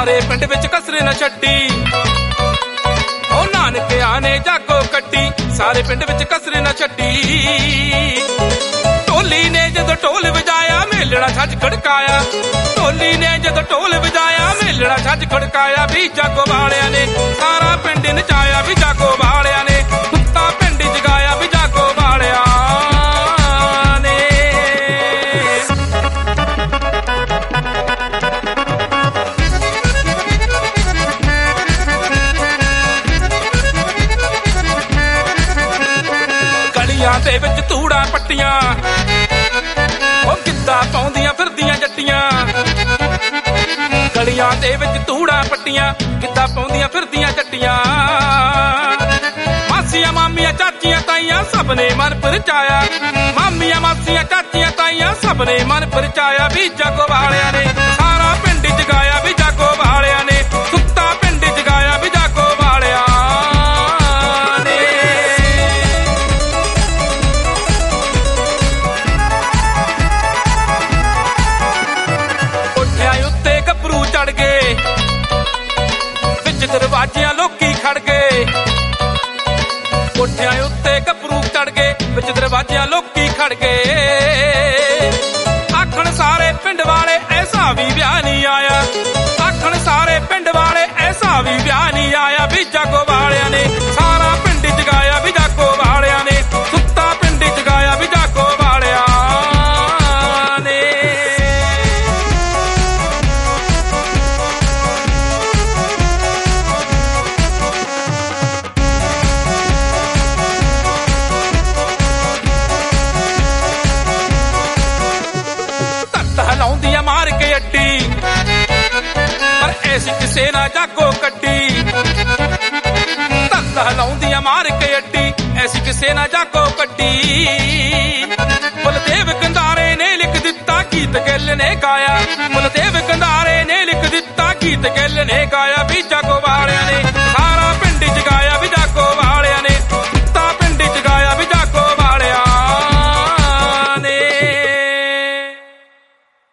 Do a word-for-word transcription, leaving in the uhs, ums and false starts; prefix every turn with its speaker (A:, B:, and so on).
A: ਸਾਰੇ ਪਿੰਡ ਵਿੱਚ ਕਸਰੇ ਨਾ ਛੱਡੀ, ਉਹ ਨਾਨਕਿਆਂ ਨੇ ਜਾਗੋ ਕੱਢੀ, ਸਾਰੇ ਪਿੰਡ ਵਿੱਚ ਕਸਰੇ ਨਾ ਛੱਡੀ। ਢੋਲੀ ਨੇ ਜਦੋਂ ਢੋਲ ਵਜਾਇਆ ਮੇਲਣਾ ਛੱਜ ਖੜਕਾਇਆ, ਢੋਲੀ ਨੇ ਜਦੋਂ ਢੋਲ ਵਜਾਇਆ ਮੇਲਣਾ ਛੱਜ ਖੜਕਾਇਆ, ਵੀ ਜਾਗੋ ਵਾਲਿਆਂ ਨੇ ਸਾਰਾ ਪਿੰਡ ਨਚਾਇਆ, ਵੀ ਜਾਗੋ ਵਾਲਿਆਂ ਨੇ ਸੁੱਤਾ ਪਿੰਡ ਜਗਾਇਆ, ਵੀ ਜਾਗੋ ਵਾਲਿਆਂ ਨੇ। ਗਲੀਆਂ ਦੇ ਵਿੱਚ ਧੂੜਾਂ ਪੱਟੀਆਂ, ਉਹ ਗਿੱਧਾ ਪਾਉਂਦੀਆਂ ਫਿਰਦੀਆਂ ਜੱਟੀਆਂ, ਗਲੀਆਂ ਦੇ ਵਿੱਚ ਧੂੜਾਂ ਪੱਟੀਆਂ, ਗਿੱਧਾ ਪਾਉਂਦੀਆਂ ਫਿਰਦੀਆਂ ਜੱਟੀਆਂ। ਮਾਸੀਆਂ ਮਾਮੀਆਂ ਚਾਚੀਆਂ ਤਾਈਆਂ ਸਭ ਨੇ ਮਨ ਪਰਚਾਇਆ, ਮਾਮੀਆਂ ਮਾਸੀਆਂ ਚਾਚੀਆਂ ਤਾਈਆਂ ਸਭ ਨੇ ਮਨ ਪਰਚਾਇਆ, ਵੀ ਜਾਗੋ ਵਾਲਿਆਂ ਨੇ ਸਾਰਾ ਪਿੰਡ ਜਗਾਇਆ, ਵੀ ਜਾਗੋ ਵਾਲਿਆਂ ਨੇ ਸੁੱਤਾ ਪਿੰਡ ਜਗਾਇਆ, ਵੀ ਜਾਗੋ ਵਾਲਿਆਂ ਨੇ। ਕੋਠਿਆਂ ਉੱਤੇ ਗੱਭਰੂ ਚੜ ਗਏ, ਵਿੱਚ ਦਰਵਾਜ਼ਿਆਂ ਲੋਕੀ ਖੜ ਗਏ, ਕੋਠਿਆਂ ਉੱਤੇ ਗੱਭਰੂ ਚੜ ਗਏ, ਵਿੱਚ ਦਰਵਾਜ਼ਿਆਂ ਲੋਕੀ ਖੜ ਗਏ। ਆਖਣ ਸਾਰੇ ਪਿੰਡ ਵਾਲੇ ਐਸਾ ਵੀ ਵਿਆਹ ਨਹੀਂ ਆਇਆ, ਆਖਣ ਸਾਰੇ ਪਿੰਡ ਵਾਲੇ ਐਸਾ ਵੀ ਵਿਆਹ ਨਹੀਂ ਆਇਆ, ਵੀ ਜਾਗੋ ਵਾਲਿਆਂ ਨੇ ਸਾਰਾ ਪਿੰਡ ਜਗਾਇਆ, ਵੀ ਜਾਗੋ ਵਾਲਿਆਂ ਨੇ ਸੁੱਤਾ ਪਿੰਡ ਜਗਾਇਆ, ਵੀ ਜਾਗੋ ਵਾਲਿਆਂ ਨੇ। ਲਾਉਂਦੀਆਂ ਮਾਰ ਕੇ ਅੱਡੀ, ਪਰ ਐਸੀ ਕਿਸੇ ਨਾ ਜਾਗੋ ਕੱਢੀ, ਧੰਦਾ ਲਾਉਂਦੀਆਂ ਮਾਰ ਕੇ ਅੱਡੀ, ਐਸੀ ਕਿਸੇ ਨਾ ਜਾਗੋ ਕੱਢੀ। ਬਲਦੇਵ ਕੰਧਾਰੇ ਨੇ ਲਿਖ ਦਿੱਤਾ ਗੀਤ ਗਿੱਲ ਨੇ ਗਾਇਆ, ਬਲਦੇਵ ਕੰਧਾਰੇ ਨੇ ਲਿਖ ਦਿੱਤਾ ਗੀਤ ਗਿੱਲ ਨੇ ਗਾਇਆ, ਵੀ ਜਾਗੋ ਵਾਲਿਆਂ ਨੇ